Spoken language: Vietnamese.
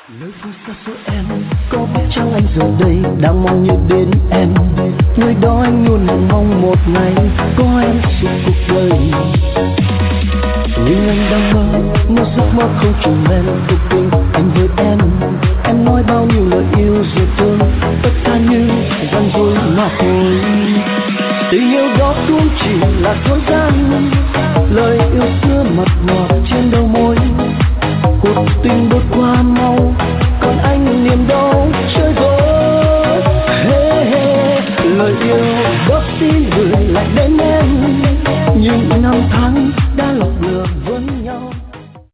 Nơi phương xa xôi em có biết chăng anh giờ đây đang mong nhớ đến em, nơi đó anh luôn hằng mong một ngày có em suốt cuộc đời. Nhưng anh đang mơ giấc mơ không trùng lên cuộc tình anh với em nói bao nhiêu lời yêu rồi thương, tất cả như gian dối mà thôi. Tình yêu đó cũng chỉ là dối gian,